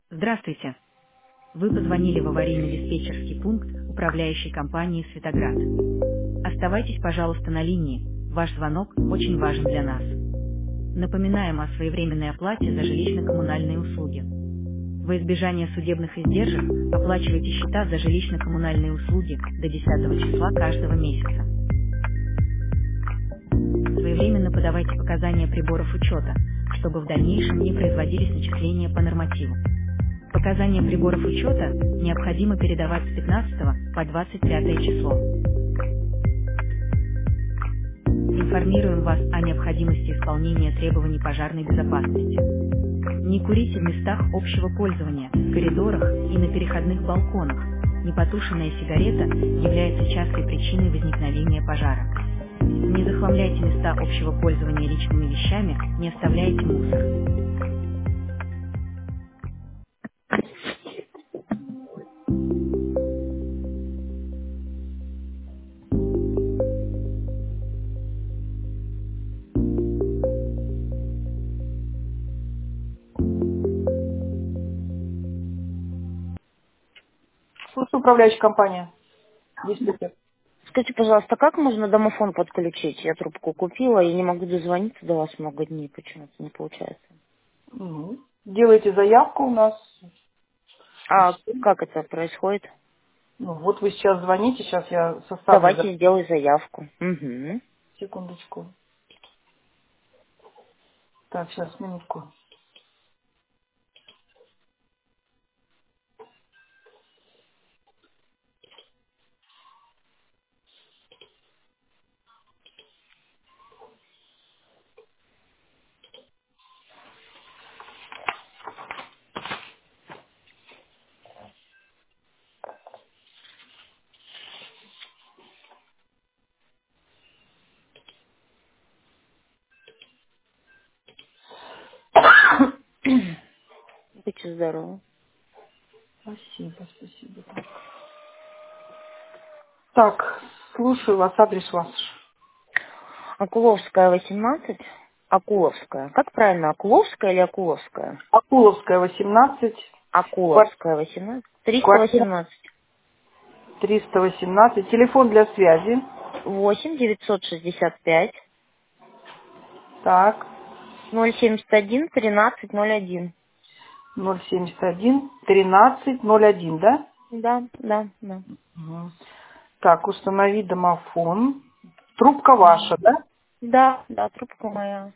Здравствуйте. Вы позвонили в аварийно-диспетчерский пункт управляющей компании «Светоград». Оставайтесь, пожалуйста, на линии. Ваш звонок очень важен для нас. Напоминаем о своевременной оплате за жилищно-коммунальные услуги. Во избежание судебных издержек оплачивайте счета за жилищно-коммунальные услуги до 10 числа каждого месяца. Своевременно подавайте показания приборов учета, чтобы в дальнейшем не производились начисления по нормативу. Показания приборов учета необходимо передавать с 15 по 25 число. Информируем вас о необходимости исполнения требований пожарной безопасности. Не курите в местах общего пользования, в коридорах и на переходных балконах. Непотушенная сигарета является частой причиной возникновения пожара. Не захламляйте места общего пользования личными вещами, не оставляйте мусор. Слушаю, управляющая компания. Диспетчер. Скажите, пожалуйста, как можно домофон подключить? Я трубку купила и не могу дозвониться до вас много дней. Почему-то не получается. Делайте заявку у нас. А как это происходит? Ну, вот вы сейчас звоните, сейчас я составлю. Давайте сделай заявку. Угу. Секундочку. Так, сейчас, минутку. Будьте здоровы. Спасибо. Так, слушаю вас, адрес ваш. Акуловская, 18. Акуловская. Как правильно, Акуловская или Акуловская? Акуловская, 18. Акуловская, 18. Квартира 318. 318. Телефон для связи. 8 965 Так, 071 1301. 071 1301, да? Да. Мгм. Так, установи домофон. Трубка ваша, да? Да, трубка моя.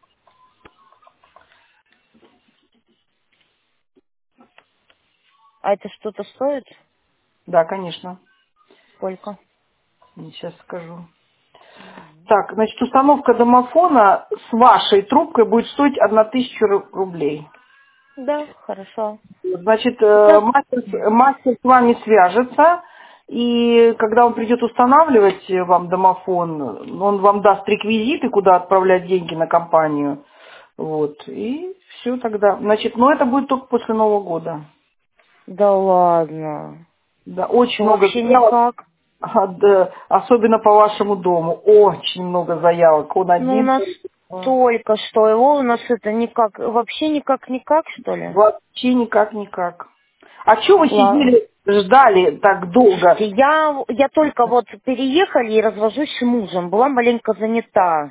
А это что-то стоит? Да, конечно. Сколько? Сейчас скажу. Так, значит, установка домофона с вашей трубкой будет стоить 1000 рублей. Да, хорошо. Значит, Сейчас. мастер с вами свяжется, и когда он придет устанавливать вам домофон, он вам даст реквизиты, куда отправлять деньги на компанию. Вот, и все тогда. Значит, но это будет только после Нового года. Да ладно. Да, очень Что, много вообще заявок, никак? да, особенно по вашему дому. Очень много заявок. Он Ну, у один. нас только что. Его у нас это никак, вообще никак, что ли? Вообще никак. А что вы Ладно. сидели, ждали так долго? Слушайте, я только вот переехали и развожусь с мужем. Была маленько занята.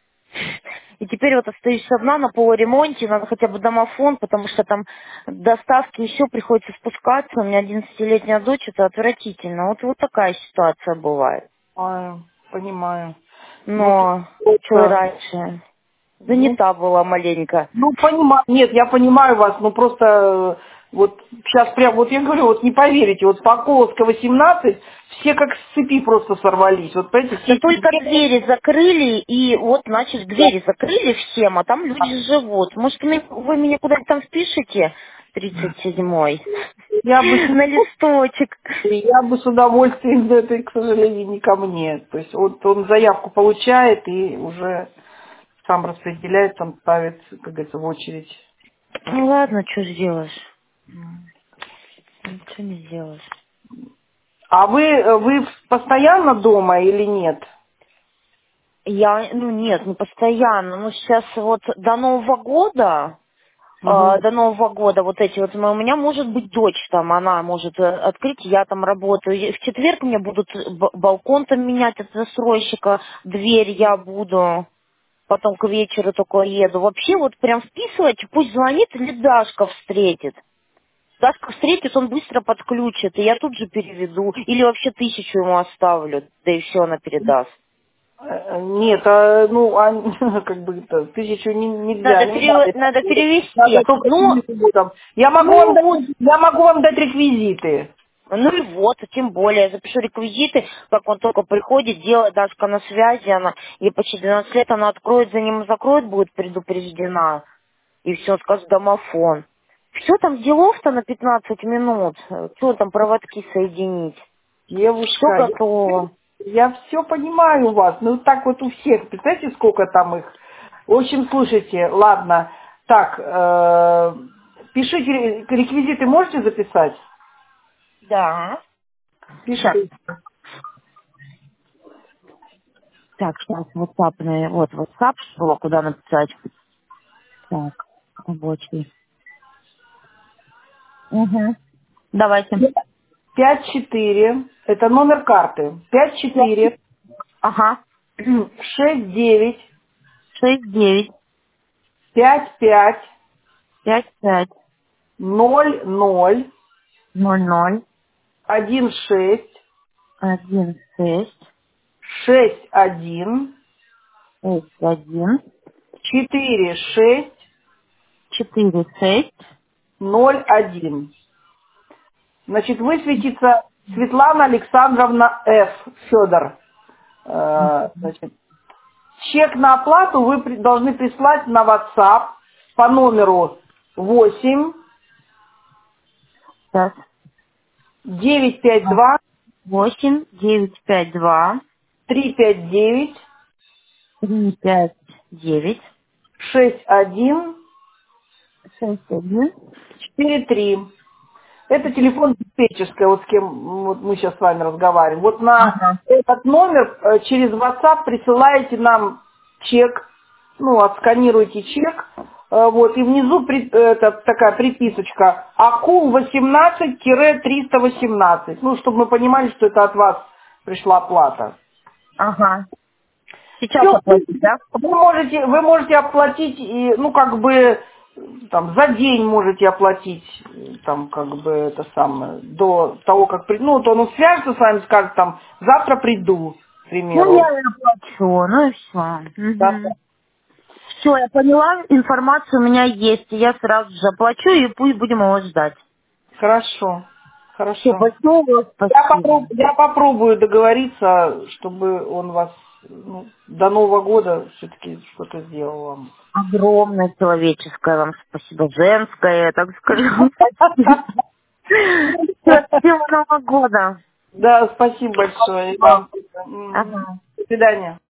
И теперь вот остаюсь одна на полуремонте, надо хотя бы домофон, потому что там доставки еще приходится спускаться. У меня 11-летняя дочь, это отвратительно. Вот такая ситуация бывает. Понимаю. Ну, тут Но что и просто, раньше. ну, Занята была маленько. понимаю, нет, я понимаю вас, но просто вот сейчас прям, вот я говорю, вот не поверите, вот по Коловска 18 все как с цепи просто сорвались. Вот понимаете, Да все только сидели. двери закрыли, и вот начали, двери закрыли всем, а там люди живут. Может, вы меня куда-то там впишете? 37-й. Я бы, На листочек. я бы с удовольствием, но это, к сожалению, не ко мне. То есть вот он заявку получает и уже сам распределяет, там ставит, как говорится, в очередь. Ну ладно, что сделаешь? Ничего не сделаешь. А вы постоянно дома или нет? Нет, не постоянно. Ну, сейчас вот до Нового года, Угу. до Нового года вот эти вот. У меня может быть дочь там, она может открыть, я там работаю. И в четверг мне будут балкон там менять от застройщика, дверь я буду, потом к вечеру только еду. Вообще вот прям вписывайте, пусть звонит или Дашка встретит. Дашка встретит, он быстро подключит, и я тут же переведу. Или вообще 1000 ему оставлю, да и все, она передаст. Нет, как бы это, 1000 нельзя. Надо Надо перевести. только 1000 там. Я Вот. могу вам дать реквизиты. Ну и вот, тем более, я запишу реквизиты, как он только приходит, делает, Дашка на связи, она, ей почти 12 лет, она откроет, за ним закроет, будет предупреждена, и все, скажет домофон. Все там делов-то на 15 минут, что там проводки соединить, все Девушка, готово. я все понимаю вас. Ну так вот у всех. Представляете, сколько там их? В общем, слушайте, ладно. Так, пишите, реквизиты можете записать? Да. Сейчас, Пишите. так, сейчас, WhatsApp, вот WhatsApp, что, куда написать. Так, рабочий. Угу. Давайте. 54, это номер карты. 54 Ага. 69 69 55 55 00 00 16 16 61 61 46 46. 01. Значит, высветится Светлана Александровна Ф. Федор. Значит, чек на оплату вы должны прислать на WhatsApp по номеру 8 Так. 952 8 952 359 359 61 61. 43. Это телефон диспетчерская, вот с кем вот мы сейчас с вами разговариваем. Вот на Ага. этот номер через WhatsApp присылаете нам чек, ну, отсканируйте чек, вот, и внизу это, такая приписочка АКУ 18-318, ну, чтобы мы понимали, что это от вас пришла плата. Ага. Сейчас Всё, оплатить, да? вы можете оплатить, и, ну, как бы, там, за день можете оплатить, там, как бы, это самое, до того, как приду. Ну, вот он свяжется с вами, скажет, там, завтра приду, к Ну, примеру. я и оплачу, ну и все. Да. Угу. Все, я поняла, информация у меня есть, и я сразу же оплачу, и пусть будем его ждать. Хорошо, Все, хорошо. большое спасибо. Я попробую договориться, чтобы он вас, ну, до Нового года все-таки что-то сделал вам. Огромное человеческое вам спасибо, женское, так скажем. Всего Нового года. Да, спасибо большое. И вам. Ага. До свидания.